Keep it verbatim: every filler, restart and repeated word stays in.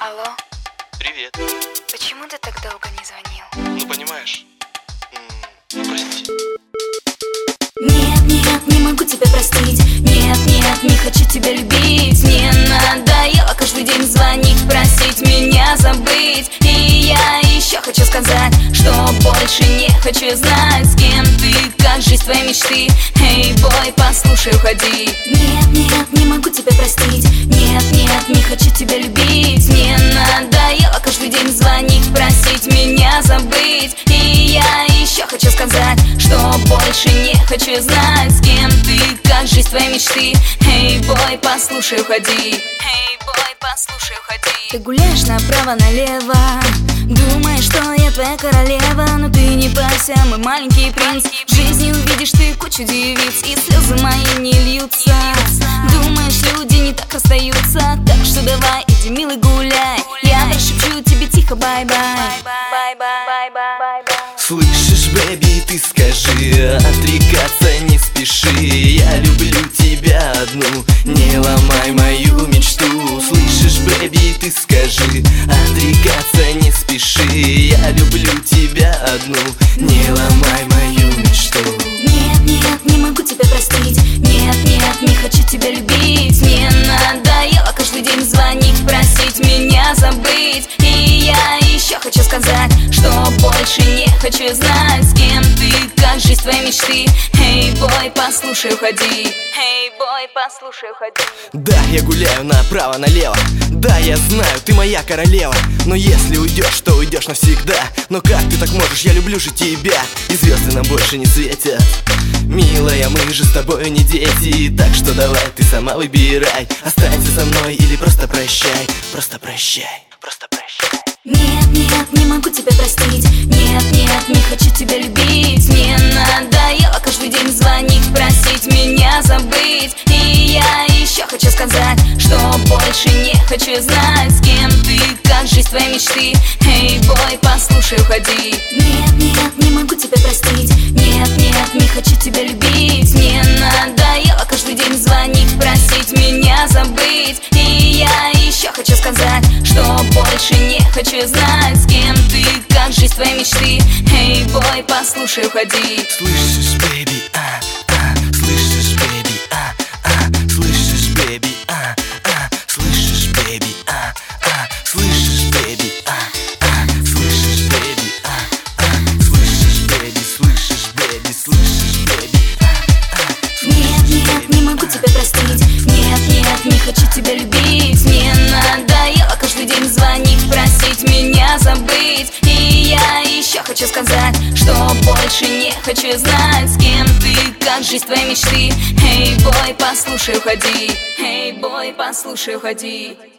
Алло. Привет. Почему ты так долго не звонил? Ну понимаешь, ну прости. Нет, нет, не могу тебя простить. Нет, нет, не хочу тебя любить. Мне надоело каждый день звонить, просить меня забыть. И я еще хочу сказать, что больше не хочу знать, с кем ты, как жизнь твоей мечты. Эй, бой, послушай, уходи. Нет, нет, не могу тебя простить. Нет, нет, не хочу тебя любить. Мне надоело каждый день звонить, просить меня забыть. И я еще хочу сказать, что больше не хочу знать, с кем ты, как жизнь твоей мечты. Эй, бой, послушай, уходи. Эй, бой, послушай, уходи. Ты гуляешь направо-налево, думаешь, что я твоя королева. Но ты не парься, мой маленький принц. В жизни увидишь ты кучу девиц, и слезы мои не льются. Думаешь, люди не так расстаются, так что давай, иди, милый, гуляй. Я шепчу тебе тихо, бай-бай. Слышишь, бэби, ты скажи, отрекаться не спеши. Я люблю тебя одну, не ломай мою мечту. Слышишь, бэби, ты скажи, отрекаться не спеши. Я люблю тебя одну, не ломай мою мечту. Нет, нет, не могу тебя простить. Нет, нет, не хочу тебя любить. Мне надоело каждый день звонить, просить меня забыть. И я еще хочу сказать, что больше не хочу знать, с кем ты, как жизнь твоей мечты. Эй, бой, послушай, уходи. Эй, бой, послушай, уходи. Да, я гуляю направо-налево. Да, я знаю, ты моя королева. Но если уйдешь, то уйдешь навсегда. Но как ты так можешь, я люблю же тебя. И звезды нам больше не светят. Милая, мы же с тобой не дети. Так что давай, ты сама выбирай. Останься со мной или просто прощай. Просто прощай, просто прощай. Нет, нет, не могу тебя простить. Нет, нет, не хочу тебя любить. Мне надоело каждый день звонить, просить меня забыть. И я еще хочу сказать, что больше не хочу знать, с кем ты, как жизнь твоей мечты. Эй, бой, послушай, уходи. Нет, нет, не могу тебя простить. Нет, нет, не хочу тебя любить. Мне надоело каждый день звонить, просить меня забыть. И я еще хочу сказать, что больше не хочу знать, с кем ты, как жизнь твоей мечты. Эй, бой, послушай, уходи. Слышишь, бэби, а, а, слышишь, бэби, а, а, слышишь, бэби, а, а, слышишь, бэби, а, а, слышишь, бэби, а, а, слышишь, бэби, а, а, слышишь, бэби, слышишь, бэби, слышишь, бэби, а, а. Нет, нет, не могу тебя простить. Нет, нет, не хочу тебя любить. Мне надоело каждый день звонить, просить меня забыть. И я еще хочу сказать, что больше не хочу знать, с кем ты, как жизнь твоей мечты. Эй, бой, послушай, уходи. Эй, бой, послушай, уходи.